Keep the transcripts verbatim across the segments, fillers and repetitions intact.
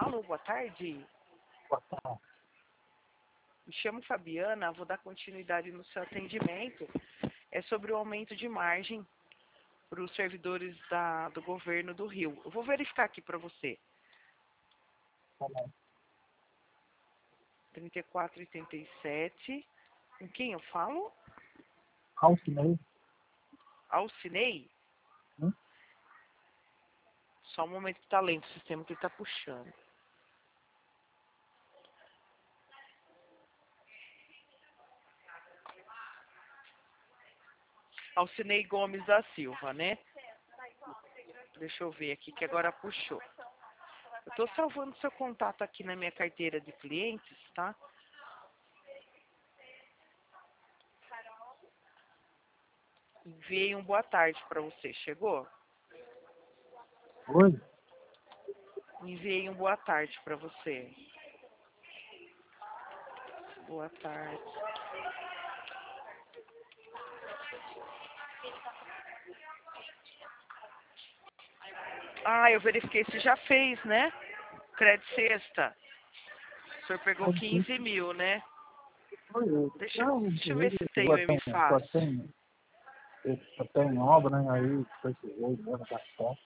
Alô, boa tarde. Boa tarde. Me chamo Fabiana, vou dar continuidade no seu atendimento. É sobre o aumento de margem para os servidores da, do governo do Rio. Eu vou verificar aqui para você. Tá bom. trinta e quatro, oitenta e sete. Com quem eu falo? Alcinei. Alcinei? Hum? Só um momento que tá lento o sistema que ele tá puxando. Alcinei Gomes da Silva, né? Deixa eu ver aqui que agora puxou. Eu tô salvando seu contato aqui na minha carteira de clientes, tá? Enviei um boa tarde para você. Chegou? Oi? Enviei um boa tarde para você. Boa tarde. Ah, eu verifiquei se já fez, né? Crédito sexta. O senhor pegou quinze mil, né? Oi. Deixa, Não, deixa eu ver se tem o só M tem, só fácil. tem, só tem obra, né? Aí precisei mesmo da conta.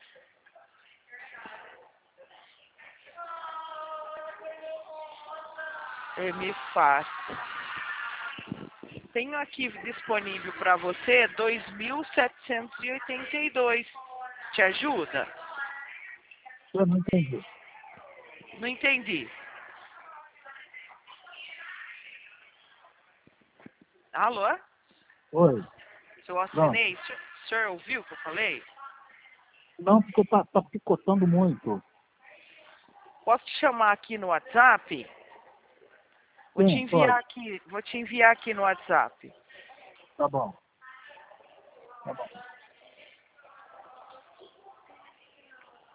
M fácil. Tenho aqui disponível para você dois mil setecentos e oitenta e dois. Te ajuda? Eu não entendi. Não entendi. Alô? Oi. Se eu Pronto. assinei, o senhor, o senhor ouviu o que eu falei? Não, porque tá, tá picotando muito. Posso te chamar aqui no WhatsApp? Vou te Sim, enviar pode. aqui, vou te enviar aqui no WhatsApp. Tá bom. Tá bom.